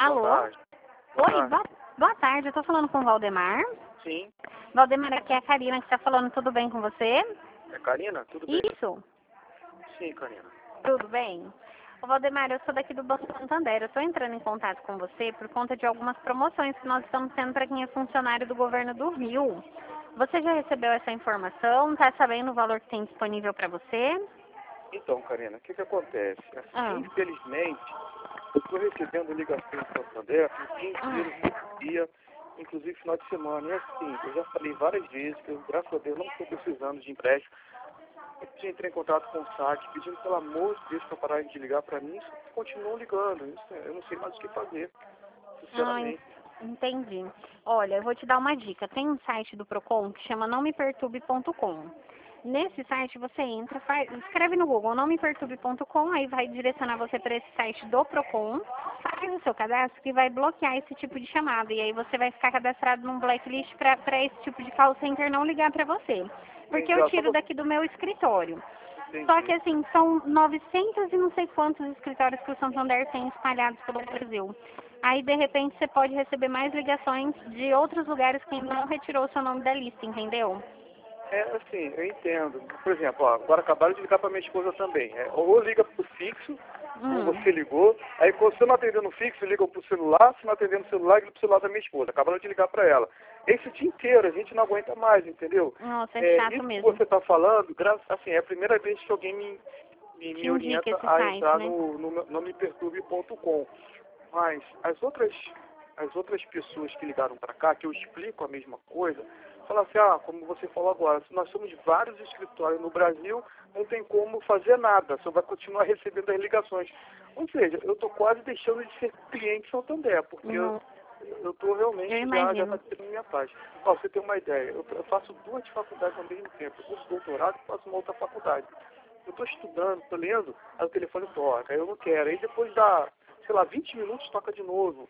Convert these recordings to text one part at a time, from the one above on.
Alô? Boa tarde. Boa Oi, tarde. boa tarde. Eu tô falando com o Valdemar. Sim. Valdemar, aqui é a Karina que tá falando. Tudo bem com você? É Karina? Tudo bem? Isso. Sim, Karina. Tudo bem? Ô, Valdemar, eu sou daqui do Banco Santander. Eu tô entrando em contato com você por conta de algumas promoções que nós estamos tendo para quem é funcionário do governo do Rio. Você já recebeu essa informação? Tá sabendo o valor que tem disponível para você? Então, Karina, o que acontece? Ah. Infelizmente, eu estou recebendo ligações do Santander no dia inteiro, todo dia, inclusive final de semana. E assim, eu já falei várias vezes que eu, graças a Deus, não estou precisando de empréstimo. Eu já entrei em contato com o SAC, pedindo pelo amor de Deus para pararem de ligar para mim, só continuam ligando. Eu não sei mais o que fazer, sinceramente. Entendi. Olha, eu vou te dar uma dica. Tem um site do Procon que chama nãomeperturbe.com. Nesse site você entra, escreve no Google nãomeperturbe.com, aí vai direcionar você para esse site do Procon, faz o seu cadastro que vai bloquear esse tipo de chamada. E aí você vai ficar cadastrado num blacklist para esse tipo de call center não ligar para você. Porque eu tiro daqui do meu escritório. Só que assim, são 900 e não sei quantos escritórios que o Santander tem espalhados pelo Brasil. Aí, de repente, você pode receber mais ligações de outros lugares que não retirou o seu nome da lista, entendeu? É assim, eu entendo. Por exemplo, ó, agora acabaram de ligar para minha esposa também. Ou liga para o fixo, como você ligou, aí quando você não atender no fixo, liga para o celular, se não atender no celular, liga para o celular da minha esposa. Acabaram de ligar para ela. Esse dia inteiro, a gente não aguenta mais, entendeu? Nossa, é chato isso mesmo. que você está falando, assim, é a primeira vez que alguém me orienta esse a site, entrar né? no nomeperturbe.com. Mas as outras pessoas que ligaram para cá, que eu explico a mesma coisa, falam assim, como você falou agora, se nós somos vários escritórios no Brasil, não tem como fazer nada, só vai continuar recebendo as ligações. Ou seja, eu estou quase deixando de ser cliente Santander, porque eu estou realmente já tendo minha paz. Ó, você tem uma ideia, eu faço 2 faculdades ao mesmo tempo, eu curso doutorado e faço uma outra faculdade. Eu estou estudando, estou lendo, aí o telefone toca, aí eu não quero, aí depois dá, sei lá, 20 minutos toca de novo.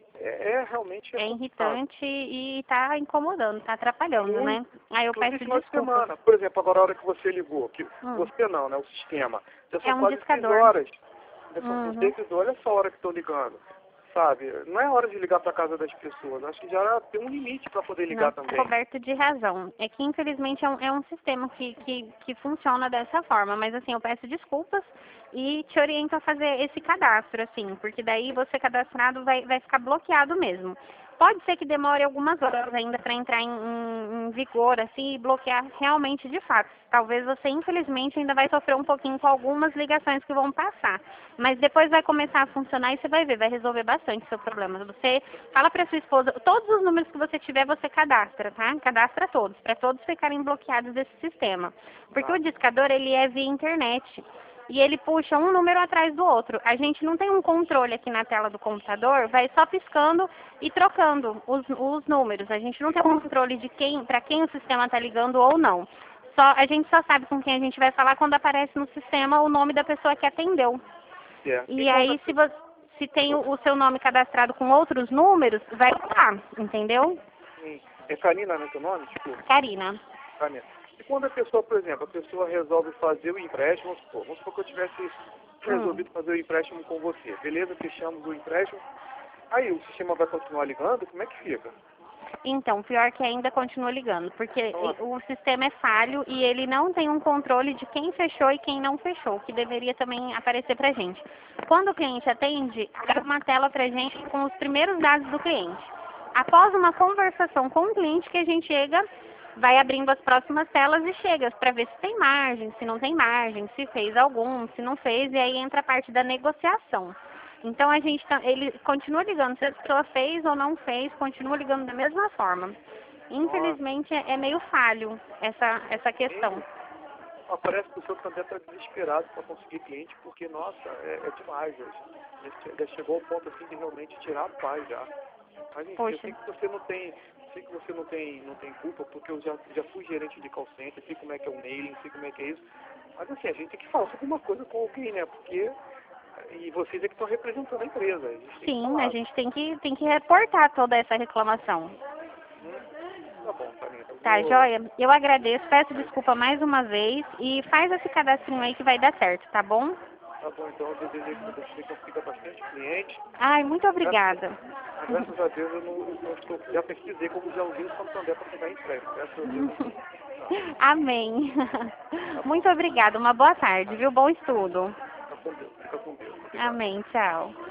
Realmente É irritante e tá incomodando, tá atrapalhando, né? Aí eu peço final de desculpas. semana. Por exemplo, agora a hora que você ligou, que você não, né? O sistema. Já são É um quase 6 discador. horas. Já são 6 horas, essa hora que estou ligando. Sabe? Não é hora de ligar para casa das pessoas. Acho que já tem um limite para poder ligar também. Coberto de razão. É que infelizmente é um sistema que funciona dessa forma. Mas assim, eu peço desculpas e te oriento a fazer esse cadastro, assim, porque daí você cadastrado vai ficar bloqueado mesmo. Pode ser que demore algumas horas ainda para entrar em vigor, assim, e bloquear realmente de fato. Talvez você, infelizmente, ainda vai sofrer um pouquinho com algumas ligações que vão passar. Mas depois vai começar a funcionar e você vai ver, vai resolver bastante o seu problema. Você fala para sua esposa, todos os números que você tiver, você cadastra, tá? Cadastra todos, para todos ficarem bloqueados desse sistema. Porque o discador, ele é via internet. E ele puxa um número atrás do outro. A gente não tem um controle aqui na tela do computador, vai só piscando e trocando os números. A gente não tem um controle de para quem o sistema está ligando ou não. A gente só sabe com quem a gente vai falar quando aparece no sistema o nome da pessoa que atendeu. E aí, se tem o seu nome cadastrado com outros números, vai lá, entendeu? Sim. É Karina, não é teu nome? Desculpa. Karina. Karina. E quando a pessoa, por exemplo, a pessoa resolve fazer o empréstimo, vamos supor que eu tivesse resolvido fazer o empréstimo com você. Beleza, fechamos o empréstimo. Aí o sistema vai continuar ligando? Como é que fica? Então, pior que ainda continua ligando, porque o sistema é falho e ele não tem um controle de quem fechou e quem não fechou, que deveria também aparecer pra gente. Quando o cliente atende, abre uma tela pra gente com os primeiros dados do cliente. Após uma conversação com o cliente que a gente chega, vai abrindo as próximas telas e chega para ver se tem margem, se não tem margem, se fez algum, se não fez, e aí entra a parte da negociação. Então ele continua ligando, se a pessoa fez ou não fez, continua ligando da mesma forma. Infelizmente é meio falho essa questão. Parece que o senhor também está desesperado para conseguir cliente, porque, nossa, é demais hoje. Já chegou ao ponto assim de realmente tirar a paz já. Mas enfim, eu sei que você não tem culpa, porque eu já fui gerente de call center, sei como é que é o mailing, sei como é que é isso. Mas assim, a gente tem que falar alguma coisa com alguém, né? Porque e vocês é que estão representando a empresa. Sim, a gente tem que reportar toda essa reclamação. Tá bom, Karina. Tá, joia? Eu agradeço, peço desculpa mais uma vez e faz esse cadastrinho aí que vai dar certo, tá bom? Tá bom, então eu desejei que você consiga bastante cliente. Ai, muito obrigada. Graças a Deus eu não estou, já pesquisei como já usei o Santander para pegar empréstimo. Graças a Deus. Amém. Muito obrigada. Uma boa tarde, viu? Bom estudo. Fica com Deus. Fica com Deus. Obrigado. Amém. Tchau.